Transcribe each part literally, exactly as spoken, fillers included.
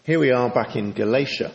Here we are back in Galatia.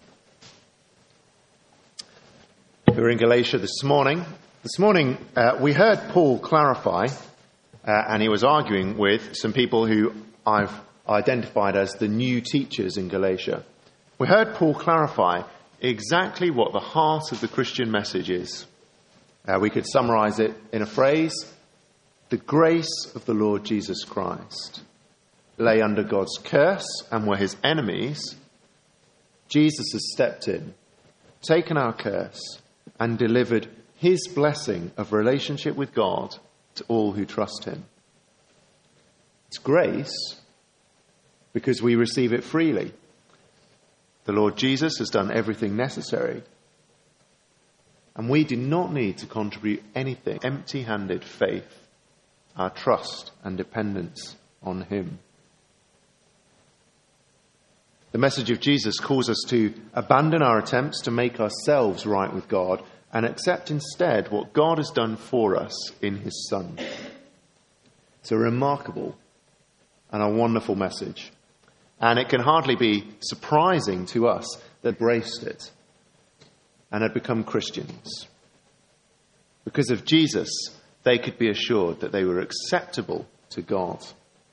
We were in Galatia this morning. This morning uh, we heard Paul clarify, uh, and he was arguing with some people who I've identified as the new teachers in Galatia. We heard Paul clarify exactly what the heart of the Christian message is. Uh, we could summarize it in a phrase: the grace of the Lord Jesus Christ. Lay under God's curse and were his enemies, Jesus has stepped in, taken our curse, and delivered his blessing of relationship with God to all who trust him. It's grace because we receive it freely. The Lord Jesus has done everything necessary, and we do not need to contribute anything. Empty-handed faith, our trust and dependence on him. The message of Jesus calls us to abandon our attempts to make ourselves right with God and accept instead what God has done for us in his Son. It's a remarkable and a wonderful message. And it can hardly be surprising to us that they embraced it and had become Christians. Because of Jesus, they could be assured that they were acceptable to God.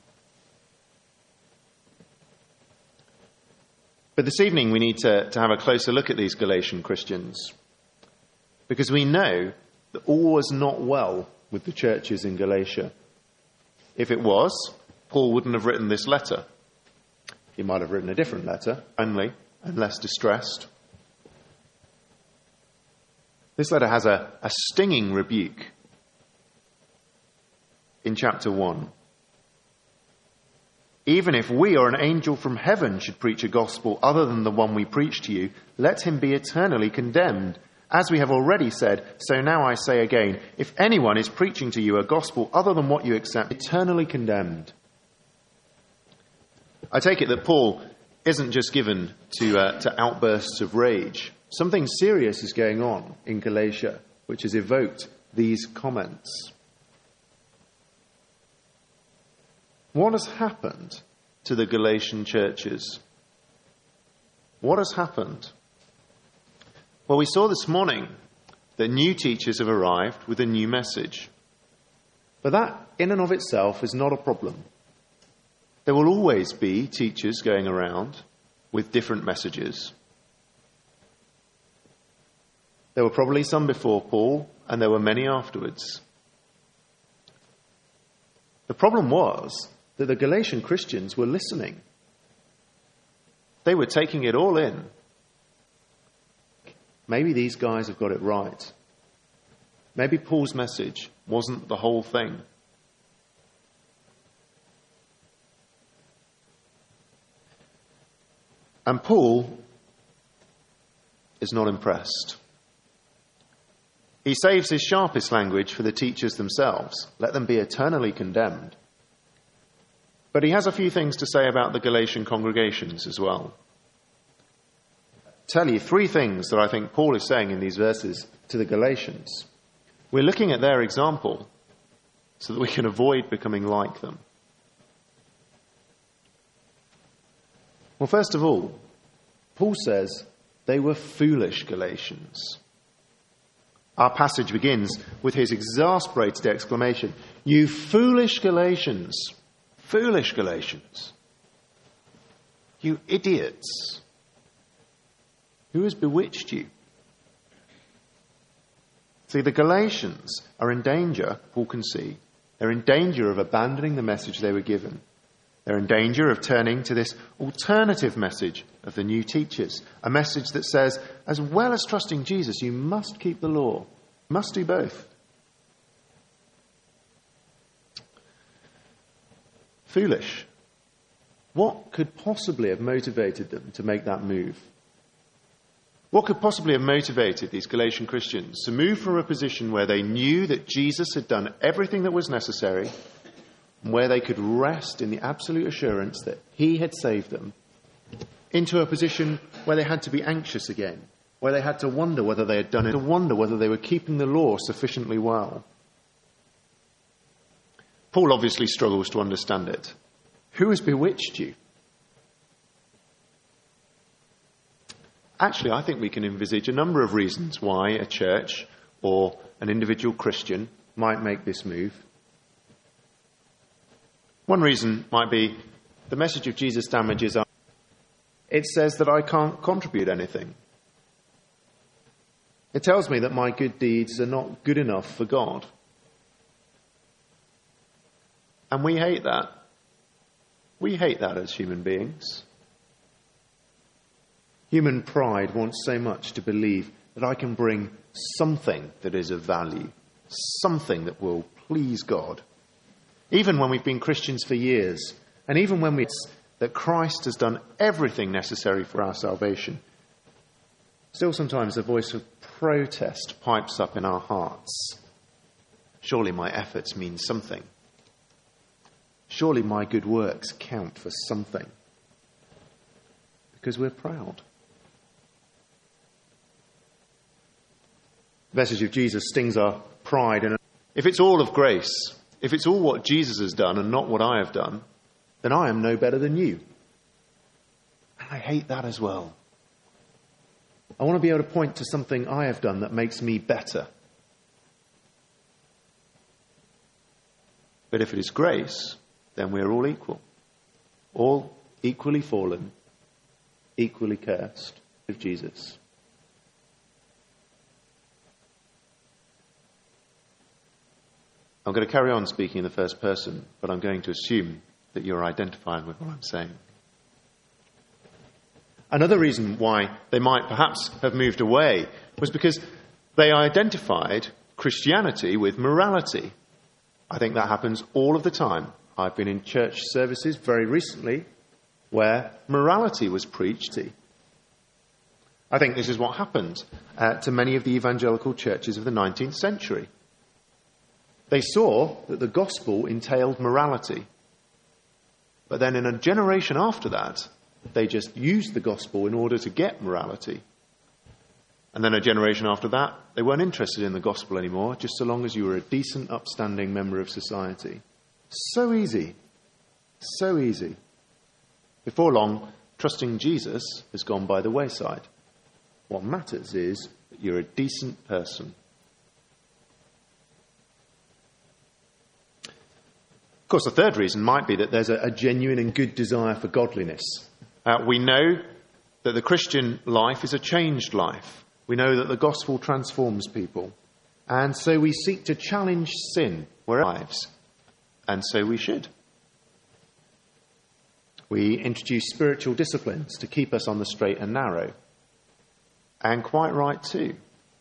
But this evening we need to, to have a closer look at these Galatian Christians, because we know that all was not well with the churches in Galatia. If it was, Paul wouldn't have written this letter. He might have written a different letter, only and less distressed. This letter has a, a stinging rebuke in chapter one. Even if we or an angel from heaven should preach a gospel other than the one we preach to you, let him be eternally condemned. As we have already said, so now I say again, if anyone is preaching to you a gospel other than what you accept, eternally condemned. I take it that Paul isn't just given to, uh, to outbursts of rage. Something serious is going on in Galatia, which has evoked these comments. What has happened to the Galatian churches? What has happened? Well, we saw this morning that new teachers have arrived with a new message. But that, in and of itself, is not a problem. There will always be teachers going around with different messages. There were probably some before Paul, and there were many afterwards. The problem was that the Galatian Christians were listening. They were taking it all in. Maybe these guys have got it right. Maybe Paul's message wasn't the whole thing. And Paul is not impressed. He saves his sharpest language for the teachers themselves. Let them be eternally condemned. But he has a few things to say about the Galatian congregations as well. I'll tell you three things that I think Paul is saying in these verses to the Galatians. We're looking at their example so that we can avoid becoming like them. Well, first of all, Paul says they were foolish Galatians. Our passage begins with his exasperated exclamation, "You foolish Galatians! Foolish Galatians! You idiots! Who has bewitched you?" See, the Galatians are in danger, Paul can see. They're in danger of abandoning the message they were given. They're in danger of turning to this alternative message of the new teachers, a message that says, as well as trusting Jesus, you must keep the law. You must do both. Foolish. What could possibly have motivated them to make that move? What could possibly have motivated these Galatian Christians to move from a position where they knew that Jesus had done everything that was necessary, and where they could rest in the absolute assurance that he had saved them, into a position where they had to be anxious again, where they had to wonder whether they had done it, to wonder whether they were keeping the law sufficiently well? Paul obviously struggles to understand it. Who has bewitched you? actually, I think we can envisage a number of reasons why a church or an individual Christian might make this move. One reason might be the message of Jesus damages us. It says that I can't contribute anything. It tells me that my good deeds are not good enough for God. And we hate that. We hate that as human beings. Human pride wants so much to believe that I can bring something that is of value, something that will please God. Even when we've been Christians for years, and even when we that Christ has done everything necessary for our salvation, still sometimes a voice of protest pipes up in our hearts. Surely my efforts mean something. Surely my good works count for something. Because we're proud. The message of Jesus stings our pride. And if it's all of grace, if it's all what Jesus has done and not what I have done, then I am no better than you. And I hate that as well. I want to be able to point to something I have done that makes me better. But if it is grace, then we're all equal. All equally fallen, equally cursed with Jesus. I'm going to carry on speaking in the first person, but I'm going to assume that you're identifying with what I'm saying. Another reason why they might perhaps have moved away was because they identified Christianity with morality. I think that happens all of the time. I've been in church services very recently where morality was preached to. I think this is what happened uh, to many of the evangelical churches of the nineteenth century. They saw that the gospel entailed morality. But then in a generation after that, they just used the gospel in order to get morality. And then a generation after that, they weren't interested in the gospel anymore, just so long as you were a decent, upstanding member of society. So easy. So easy. Before long, trusting Jesus has gone by the wayside. What matters is that you're a decent person. Of course, the third reason might be that there's a, a genuine and good desire for godliness. Uh, we know that the Christian life is a changed life. We know that the gospel transforms people. And so we seek to challenge sin where it lives. And so we should. We introduce spiritual disciplines to keep us on the straight and narrow. And quite right too.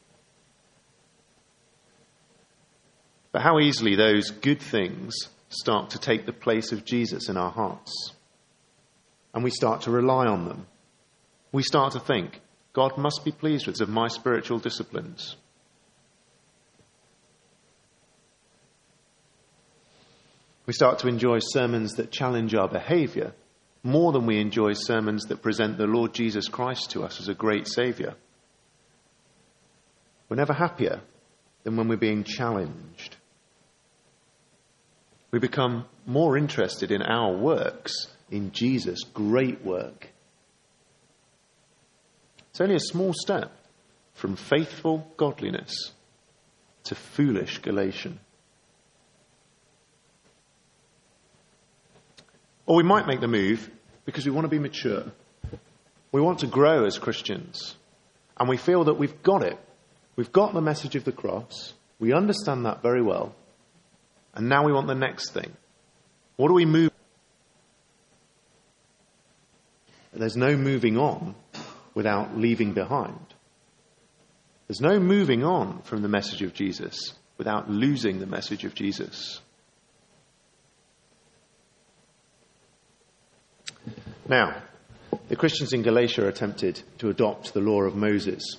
But how easily those good things start to take the place of Jesus in our hearts. And we start to rely on them. We start to think, God must be pleased with of my spiritual disciplines. We start to enjoy sermons that challenge our behaviour more than we enjoy sermons that present the Lord Jesus Christ to us as a great saviour. We're never happier than when we're being challenged. We become more interested in our works, in Jesus' great work. It's only a small step from faithful godliness to foolish Galatian. Or we might make the move because we want to be mature. We want to grow as Christians. And we feel that we've got it. We've got the message of the cross. We understand that very well. And now we want the next thing. What do we move? There's no moving on without leaving behind. There's no moving on from the message of Jesus without losing the message of Jesus. Now, the Christians in Galatia are tempted to adopt the law of Moses.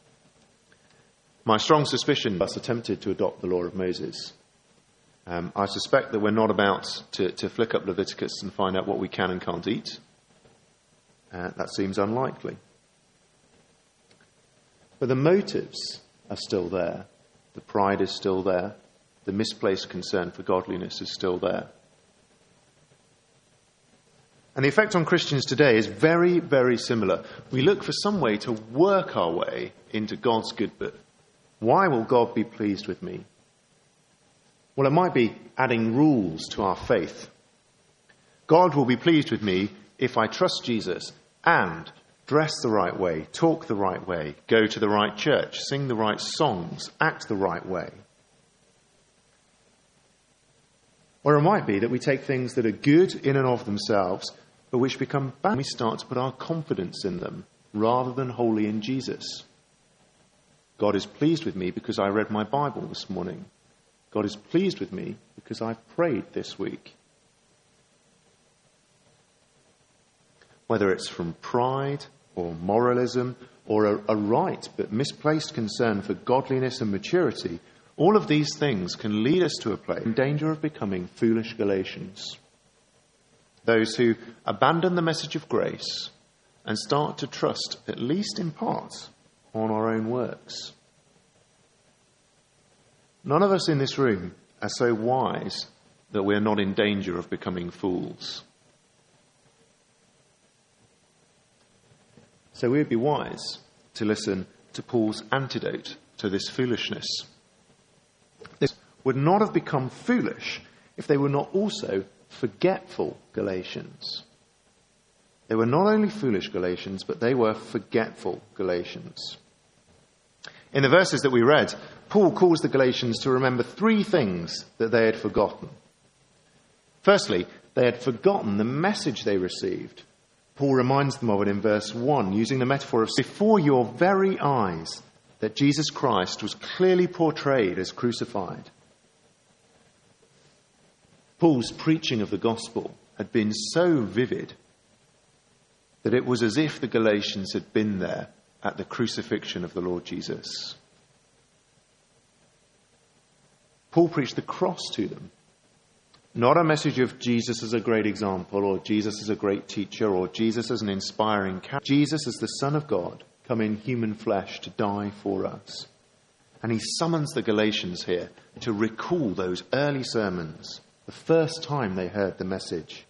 My strong suspicion is attempted to adopt the law of Moses. Um, I suspect that we're not about to, to flick up Leviticus and find out what we can and can't eat. Uh, that seems unlikely. But the motives are still there. The pride is still there. The misplaced concern for godliness is still there. And the effect on Christians today is very, very similar. We look for some way to work our way into God's good book. Why will God be pleased with me? Well, it might be adding rules to our faith. God will be pleased with me if I trust Jesus and dress the right way, talk the right way, go to the right church, sing the right songs, act the right way. Or it might be that we take things that are good in and of themselves, but which become bad when we start to put our confidence in them rather than wholly in Jesus. God is pleased with me because I read my Bible this morning. God is pleased with me because I prayed this week. Whether it's from pride or moralism or a, a right but misplaced concern for godliness and maturity, all of these things can lead us to a place in danger of becoming foolish Galatians. Those who abandon the message of grace and start to trust, at least in part, on our own works. None of us in this room are so wise that we are not in danger of becoming fools. So we would be wise to listen to Paul's antidote to this foolishness. This would not have become foolish if they were not also forgetful Galatians. They were not only foolish Galatians, but they were forgetful Galatians. In the verses that we read, Paul calls the Galatians to remember three things that they had forgotten. Firstly, they had forgotten the message they received. Paul reminds them of it in verse one, using the metaphor of before your very eyes that Jesus Christ was clearly portrayed as crucified. Paul's preaching of the gospel had been so vivid that it was as if the Galatians had been there at the crucifixion of the Lord Jesus. Paul preached the cross to them. Not a message of Jesus as a great example, or Jesus as a great teacher, or Jesus as an inspiring character. Jesus as the Son of God, come in human flesh to die for us. And he summons the Galatians here to recall those early sermons, the first time they heard the message.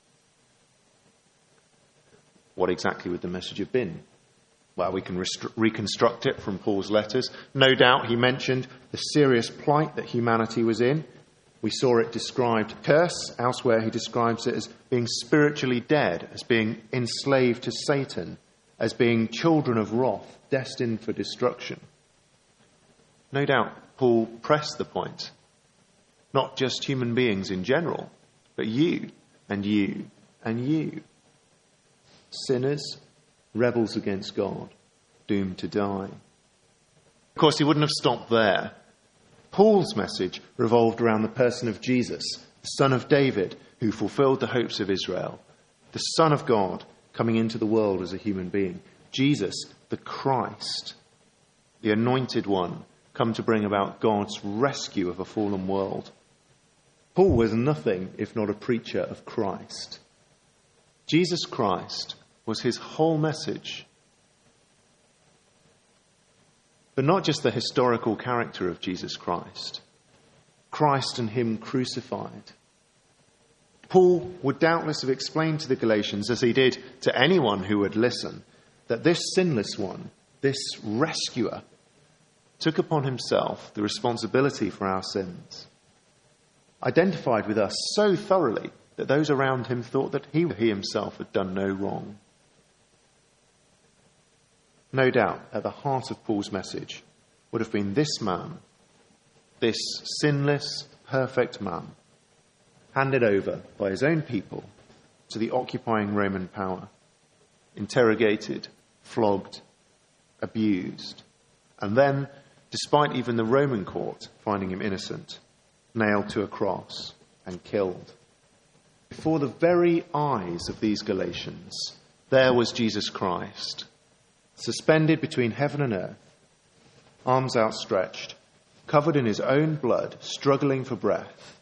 What exactly would the message have been? Well, we can rest- reconstruct it from Paul's letters. No doubt he mentioned the serious plight that humanity was in. We saw it described curse. Elsewhere he describes it as being spiritually dead, as being enslaved to Satan, as being children of wrath, destined for destruction. No doubt Paul pressed the point. Not just human beings in general, but you and you and you. Sinners, rebels against God, doomed to die. Of course, he wouldn't have stopped there. Paul's message revolved around the person of Jesus, the son of David, who fulfilled the hopes of Israel, the Son of God coming into the world as a human being. Jesus, the Christ, the anointed one, come to bring about God's rescue of a fallen world. Paul was nothing if not a preacher of Christ. Jesus Christ was his whole message. But not just the historical character of Jesus Christ. Christ and him crucified. Paul would doubtless have explained to the Galatians, as he did to anyone who would listen, that this sinless one, this rescuer, took upon himself the responsibility for our sins. Identified with us so thoroughly that those around him thought that he, he himself had done no wrong. No doubt, at the heart of Paul's message would have been this man, this sinless, perfect man, handed over by his own people to the occupying Roman power, interrogated, flogged, abused, and then, despite even the Roman court finding him innocent, nailed to a cross and killed. Before the very eyes of these Galatians, there was Jesus Christ, suspended between heaven and earth, arms outstretched, covered in his own blood, struggling for breath.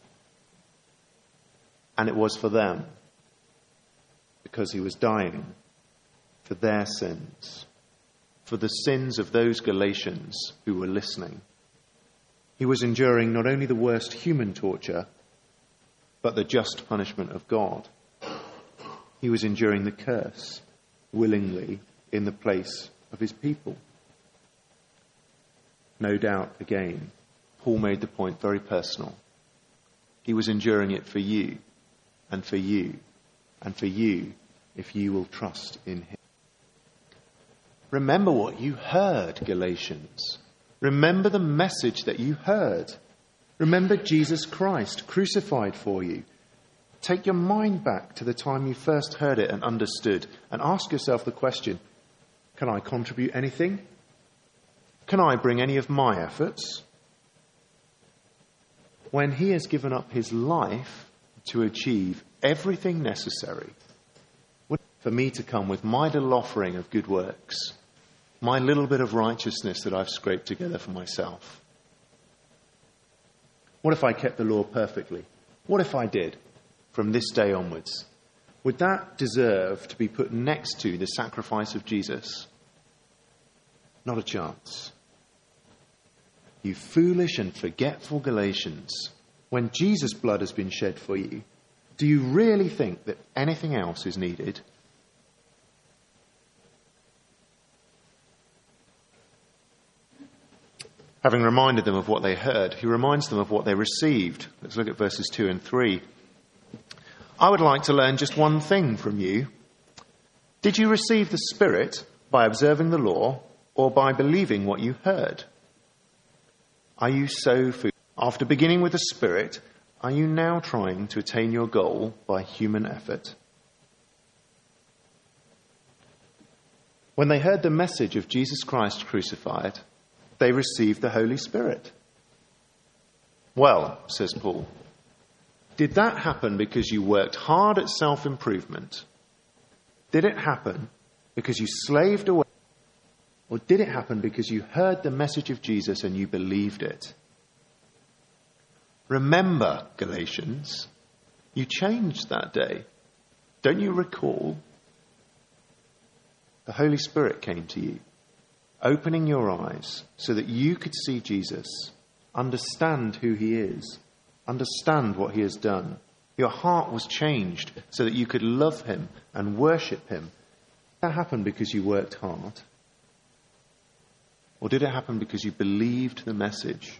And it was for them, because he was dying for their sins, for the sins of those Galatians who were listening. He was enduring not only the worst human torture, but the just punishment of God. He was enduring the curse willingly in the place of his people. No doubt, again, Paul made the point very personal. He was enduring it for you, and for you, and for you, if you will trust in him. Remember what you heard, Galatians. Remember the message that you heard. Remember Jesus Christ crucified for you. Take your mind back to the time you first heard it and understood, and ask yourself the question, can I contribute anything? Can I bring any of my efforts? When he has given up his life to achieve everything necessary for me to come with my little offering of good works, my little bit of righteousness that I've scraped together for myself. What if I kept the law perfectly? What if I did from this day onwards? Would that deserve to be put next to the sacrifice of Jesus? Not a chance. You foolish and forgetful Galatians, when Jesus' blood has been shed for you, do you really think that anything else is needed? Having reminded them of what they heard, he reminds them of what they received. Let's look at verses two and three. I would like to learn just one thing from you. Did you receive the Spirit by observing the law or by believing what you heard? Are you so foolish? After beginning with the Spirit, are you now trying to attain your goal by human effort? When they heard the message of Jesus Christ crucified, they received the Holy Spirit. Well, says Paul, did that happen because you worked hard at self-improvement? Did it happen because you slaved away? Or did it happen because you heard the message of Jesus and you believed it? Remember, Galatians, you changed that day. Don't you recall? The Holy Spirit came to you, opening your eyes so that you could see Jesus, understand who he is, understand what he has done. Your heart was changed so that you could love him and worship him. Did that happen because you worked hard? Or did it happen because you believed the message?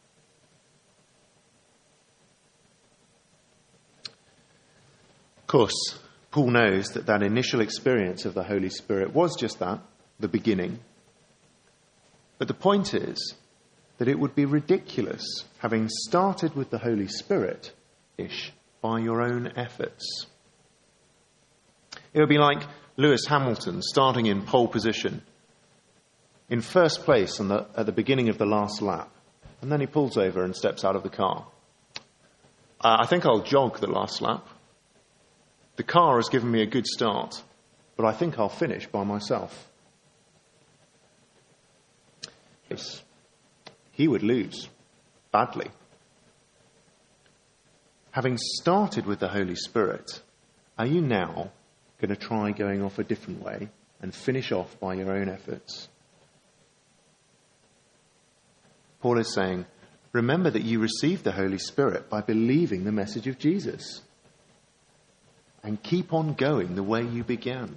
Of course, Paul knows that that initial experience of the Holy Spirit was just that, the beginning. But the point is that it would be ridiculous, having started with the Holy Spirit-ish, by your own efforts. It would be like Lewis Hamilton starting in pole position, in first place on the, at the beginning of the last lap, and then he pulls over and steps out of the car. Uh, I think I'll jog the last lap. The car has given me a good start, but I think I'll finish by myself. Yes, he would lose badly. Having started with the Holy Spirit, are you now going to try going off a different way and finish off by your own efforts? Paul is saying, remember that you received the Holy Spirit by believing the message of Jesus. And keep on going the way you began.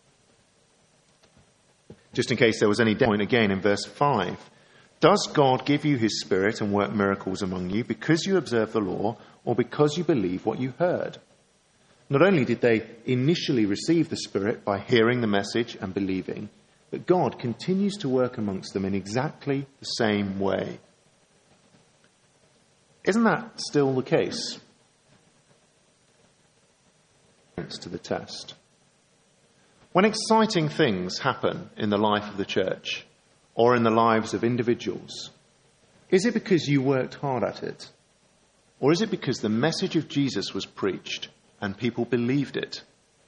Just in case there was any point again in verse five. Does God give you his Spirit and work miracles among you because you observe the law or because you believe what you heard? Not only did they initially receive the Spirit by hearing the message and believing, but God continues to work amongst them in exactly the same way. Isn't that still the case? To the test. When exciting things happen in the life of the church or in the lives of individuals, is it because you worked hard at it? Or is it because the message of Jesus was preached and people believed it?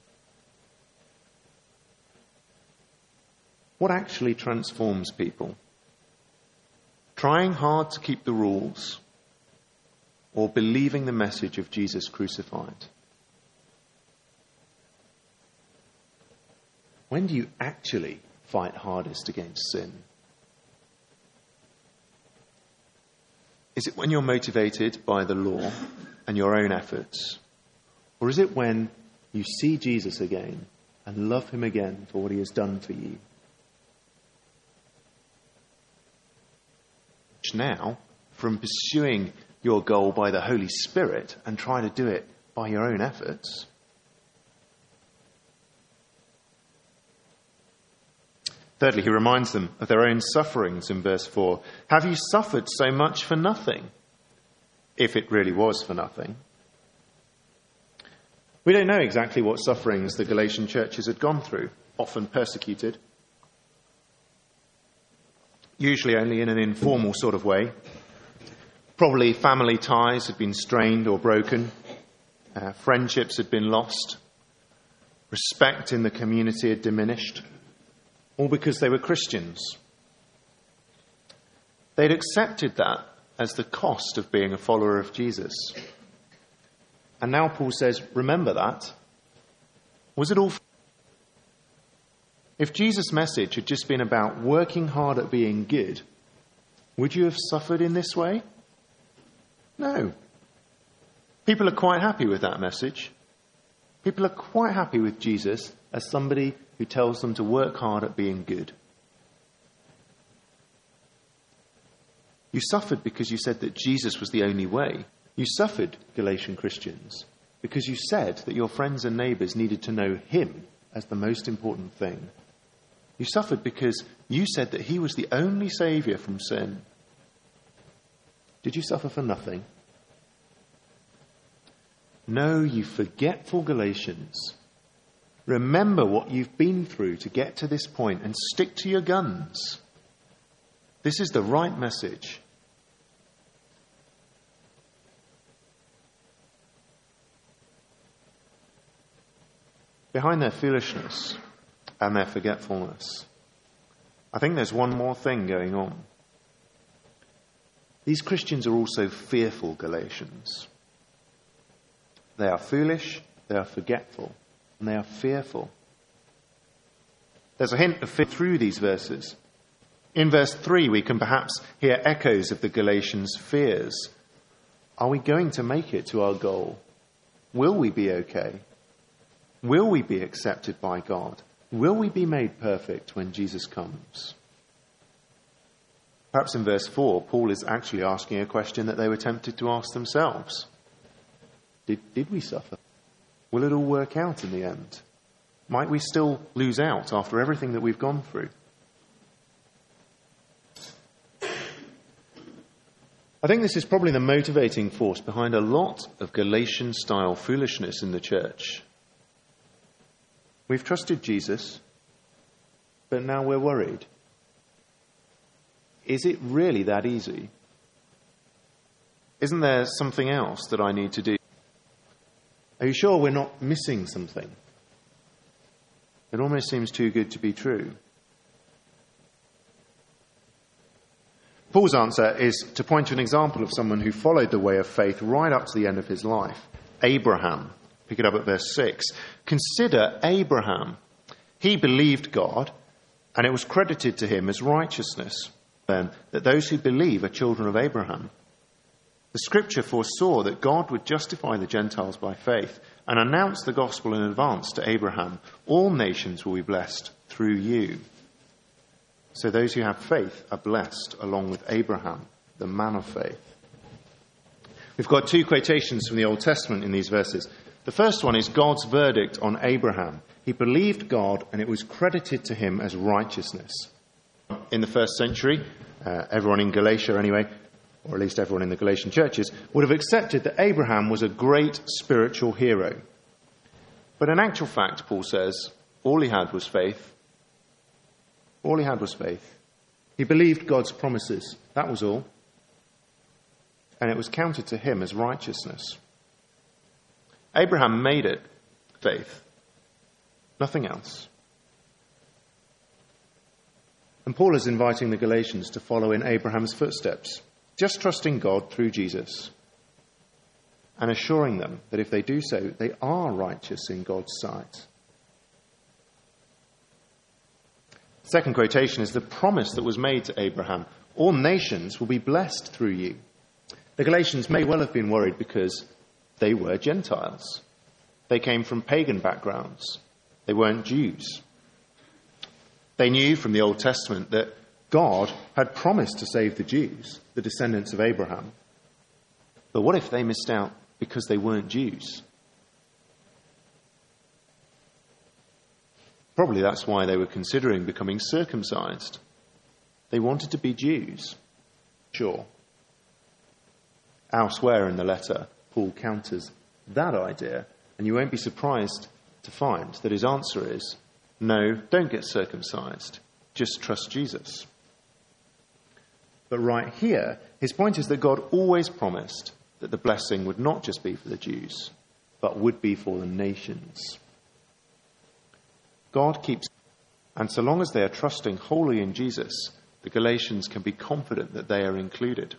What actually transforms people? Trying hard to keep the rules or believing the message of Jesus crucified? When do you actually fight hardest against sin? Is it when you're motivated by the law and your own efforts? Or is it when you see Jesus again and love him again for what he has done for you. Now, from pursuing your goal by the Holy Spirit and trying to do it by your own efforts. Thirdly, he reminds them of their own sufferings in verse four. Have you suffered so much for nothing? If it really was for nothing. We don't know exactly what sufferings the Galatian churches had gone through, often persecuted. Usually only in an informal sort of way. Probably family ties had been strained or broken. Uh, friendships had been lost. Respect in the community had diminished. All because they were Christians. They'd accepted that as the cost of being a follower of Jesus. And now Paul says, remember that. Was it all? If Jesus' message had just been about working hard at being good, would you have suffered in this way? No. People are quite happy with that message. People are quite happy with Jesus as somebody who tells them to work hard at being good. You suffered because you said that Jesus was the only way. You suffered, Galatian Christians, because you said that your friends and neighbours needed to know him as the most important thing. You suffered because you said that he was the only saviour from sin. Did you suffer for nothing? No, you forgetful Galatians. Remember what you've been through to get to this point and stick to your guns. This is the right message. Behind their foolishness and their forgetfulness, I think there's one more thing going on. These Christians are also fearful Galatians. They are foolish, they are forgetful, and they are fearful. There's a hint of fear through these verses. In verse three, we can perhaps hear echoes of the Galatians' fears. Are we going to make it to our goal? Will we be okay? Will we be accepted by God? Will we be made perfect when Jesus comes? Perhaps in verse four, Paul is actually asking a question that they were tempted to ask themselves. Did, did we suffer? Will it all work out in the end? Might we still lose out after everything that we've gone through? I think this is probably the motivating force behind a lot of Galatian-style foolishness in the church. We've trusted Jesus, but now we're worried. Is it really that easy? Isn't there something else that I need to do? Are you sure we're not missing something? It almost seems too good to be true. Paul's answer is to point to an example of someone who followed the way of faith right up to the end of his life. Abraham. Pick it up at verse six. Consider Abraham. He believed God, and it was credited to him as righteousness. Then, that those who believe are children of Abraham. The scripture foresaw that God would justify the Gentiles by faith and announce the gospel in advance to Abraham. All nations will be blessed through you. So those who have faith are blessed along with Abraham, the man of faith. We've got two quotations from the Old Testament in these verses. The first one is God's verdict on Abraham. He believed God and it was credited to him as righteousness. In the first century, uh, everyone in Galatia anyway, or at least everyone in the Galatian churches, would have accepted that Abraham was a great spiritual hero. But in actual fact, Paul says, all he had was faith. All he had was faith. He believed God's promises. That was all. And it was counted to him as righteousness. Abraham made it faith. Nothing else. And Paul is inviting the Galatians to follow in Abraham's footsteps, just trusting God through Jesus, and assuring them that if they do so, they are righteous in God's sight. Second quotation is the promise that was made to Abraham. All nations will be blessed through you. The Galatians may well have been worried because they were Gentiles. They came from pagan backgrounds. They weren't Jews. They knew from the Old Testament that God had promised to save the Jews, the descendants of Abraham. But what if they missed out because they weren't Jews? Probably that's why they were considering becoming circumcised. They wanted to be Jews. Sure. Elsewhere in the letter, Paul counters that idea, and you won't be surprised to find that his answer is, no, don't get circumcised. Just trust Jesus. But right here, his point is that God always promised that the blessing would not just be for the Jews, but would be for the nations. God keeps, and so long as they are trusting wholly in Jesus, the Galatians can be confident that they are included.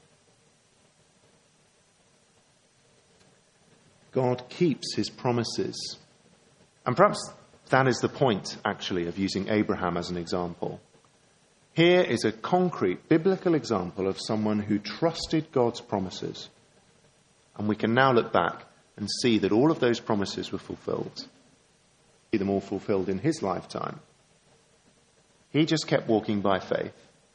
God keeps his promises. And perhaps that is the point, actually, of using Abraham as an example. Here is a concrete biblical example of someone who trusted God's promises. And we can now look back and see that all of those promises were fulfilled. See them all fulfilled in his lifetime. He just kept walking by faith.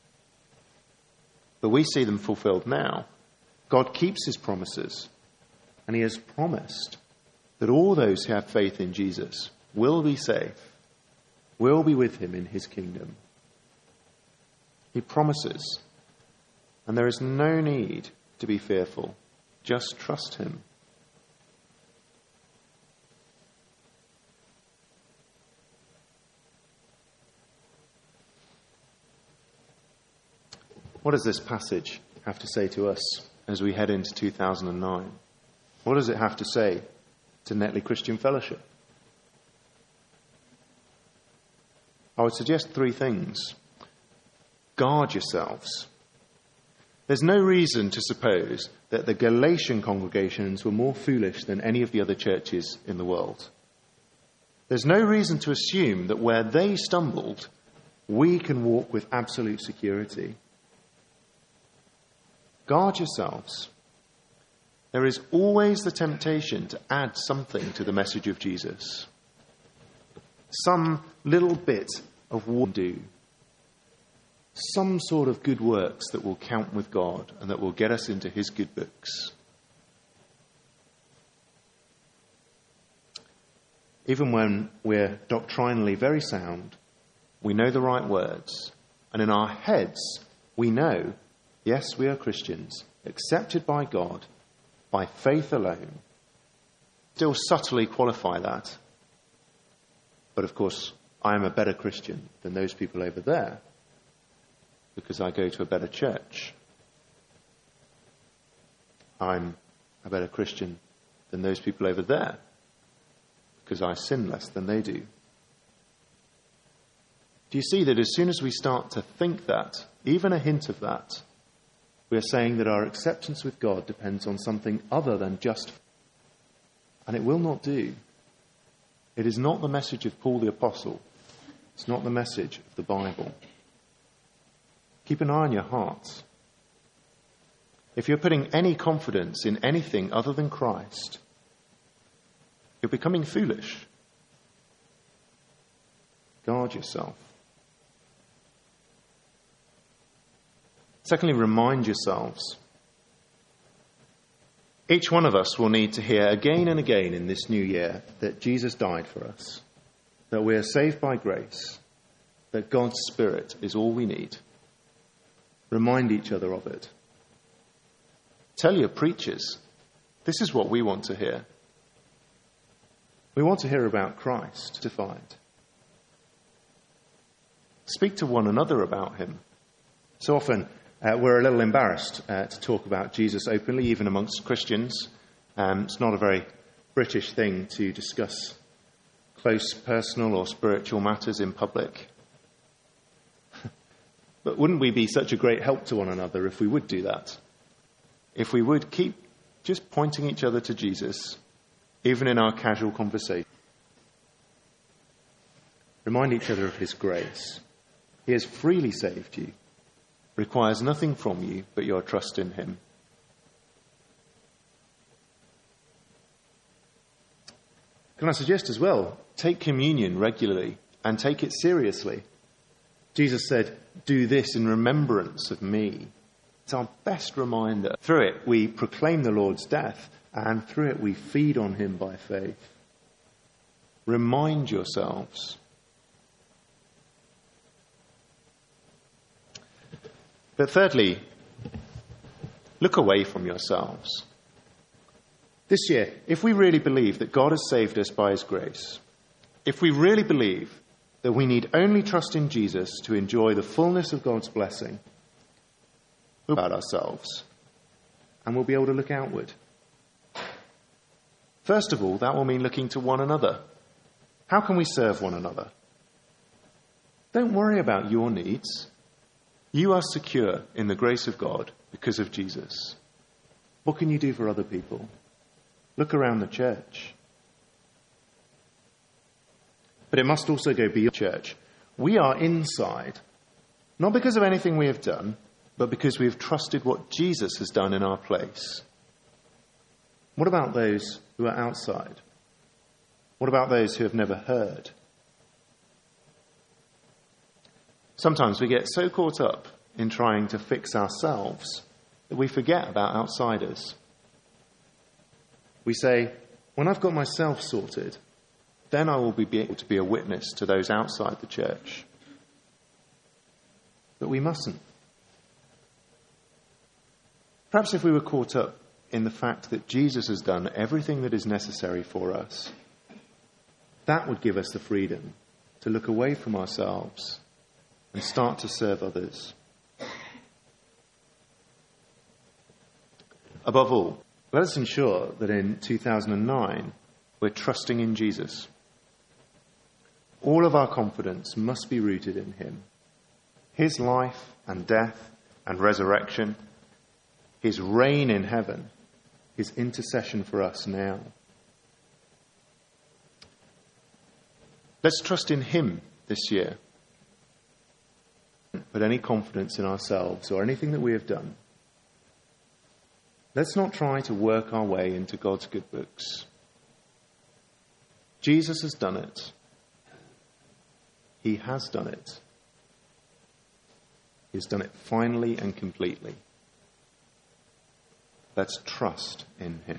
But we see them fulfilled now. God keeps his promises. And he has promised that all those who have faith in Jesus will be safe, will be with him in his kingdom. He promises, and there is no need to be fearful. Just trust him. What does this passage have to say to us as we head into two thousand nine? What does it have to say to Netley Christian Fellowship? I would suggest three things. Guard yourselves. There's no reason to suppose that the Galatian congregations were more foolish than any of the other churches in the world. There's no reason to assume that where they stumbled, we can walk with absolute security. Guard yourselves. There is always the temptation to add something to the message of Jesus. Some little bit of what do. Some sort of good works that will count with God and that will get us into his good books. Even when we're doctrinally very sound, we know the right words, and in our heads we know, yes, we are Christians, accepted by God, by faith alone. Still subtly qualify that. But of course, I am a better Christian than those people over there because I go to a better church. I'm a better Christian than those people over there because I sin less than they do. Do you see that as soon as we start to think that, even a hint of that, we are saying that our acceptance with God depends on something other than just, and it will not do. It is not the message of Paul the Apostle. It's not the message of the Bible. Keep an eye on your hearts. If you're putting any confidence in anything other than Christ, you're becoming foolish. Guard yourself. Secondly, remind yourselves. Each one of us will need to hear again and again in this new year that Jesus died for us, that we are saved by grace, that God's Spirit is all we need. Remind each other of it. Tell your preachers, this is what we want to hear. We want to hear about Christ defied. Speak to one another about him. So often uh, we're a little embarrassed uh, to talk about Jesus openly, even amongst Christians. Um, it's not a very British thing to discuss close personal or spiritual matters in public. But wouldn't we be such a great help to one another if we would do that? If we would keep just pointing each other to Jesus, even in our casual conversation. Remind each other of his grace. He has freely saved you, requires nothing from you but your trust in him. Can I suggest as well, take communion regularly and take it seriously. Jesus said, do this in remembrance of me. It's our best reminder. Through it, we proclaim the Lord's death, and through it, we feed on him by faith. Remind yourselves. But thirdly, look away from yourselves. This year, if we really believe that God has saved us by his grace, if we really believe that we need only trust in Jesus to enjoy the fullness of God's blessing, we'll about ourselves and we'll be able to look outward. First of all, that will mean looking to one another. How can we serve one another? Don't worry about your needs. You are secure in the grace of God because of Jesus. What can you do for other people? Look around the church. But it must also go beyond church. We are inside, not because of anything we have done, but because we have trusted what Jesus has done in our place. What about those who are outside? What about those who have never heard? Sometimes we get so caught up in trying to fix ourselves that we forget about outsiders. We say, when I've got myself sorted, then I will be able to be a witness to those outside the church. But we mustn't. Perhaps if we were caught up in the fact that Jesus has done everything that is necessary for us, that would give us the freedom to look away from ourselves and start to serve others. Above all, let us ensure that in two thousand nine, we're trusting in Jesus. All of our confidence must be rooted in him. His life and death and resurrection, his reign in heaven, his intercession for us now. Let's trust in him this year. Put any confidence in ourselves or anything that we have done. Let's not try to work our way into God's good books. Jesus has done it. He has done it. He's done it finally and completely. Let's trust in him.